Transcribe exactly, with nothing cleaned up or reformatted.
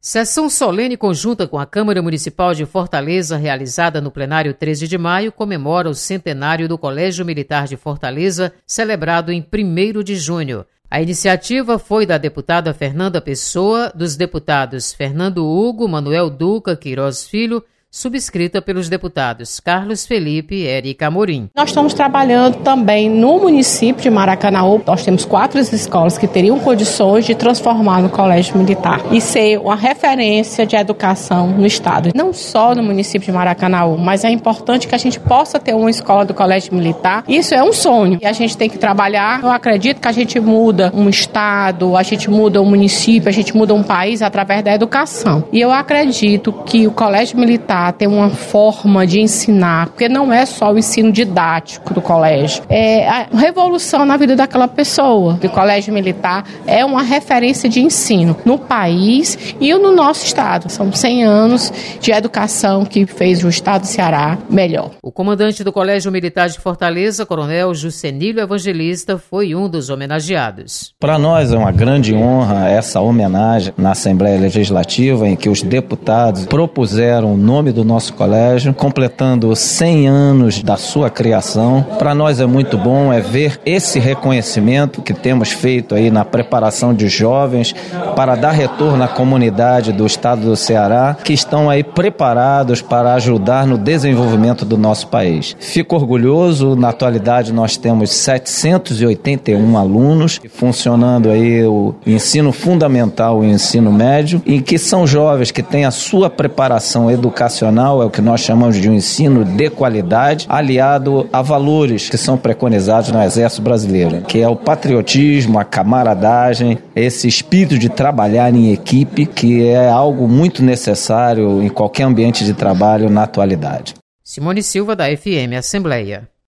Sessão solene conjunta com a Câmara Municipal de Fortaleza, realizada no plenário treze de maio, comemora o centenário do Colégio Militar de Fortaleza, celebrado em primeiro de junho. A iniciativa foi da deputada Fernanda Pessoa, dos deputados Fernando Hugo, Manuel Duca Queiroz Filho, subscrita pelos deputados Carlos Felipe e Érica Amorim. Nós estamos trabalhando também no município de Maracanaú. Nós temos quatro escolas que teriam condições de transformar no colégio militar e ser uma referência de educação no estado. Não só no município de Maracanaú, mas é importante que a gente possa ter uma escola do colégio militar. Isso é um sonho e a gente tem que trabalhar. Eu acredito que a gente muda um estado, a gente muda um município, a gente muda um país através da educação. E eu acredito que o colégio militar tem uma forma de ensinar, porque não é só o ensino didático do colégio, é a revolução na vida daquela pessoa. O colégio militar é uma referência de ensino no país e no nosso estado. São cem anos de educação que fez o estado do Ceará melhor. O comandante do Colégio Militar de Fortaleza, Coronel Juscenílio Evangelista, foi um dos homenageados. Para nós é uma grande honra essa homenagem na Assembleia Legislativa, em que os deputados propuseram o nome do nosso colégio, completando cem anos da sua criação. Para nós é muito bom é ver esse reconhecimento que temos feito aí na preparação de jovens para dar retorno à comunidade do estado do Ceará, que estão aí preparados para ajudar no desenvolvimento do nosso país. Fico orgulhoso, na atualidade nós temos setecentos e oitenta e um alunos, funcionando aí o ensino fundamental e o ensino médio, e que são jovens que têm a sua preparação educacional, é o que nós chamamos de um ensino de qualidade, aliado a valores que são preconizados no Exército Brasileiro, que é o patriotismo, a camaradagem, esse espírito de trabalhar em equipe, que é algo muito necessário em qualquer ambiente de trabalho na atualidade. Simone Silva, da F M Assembleia.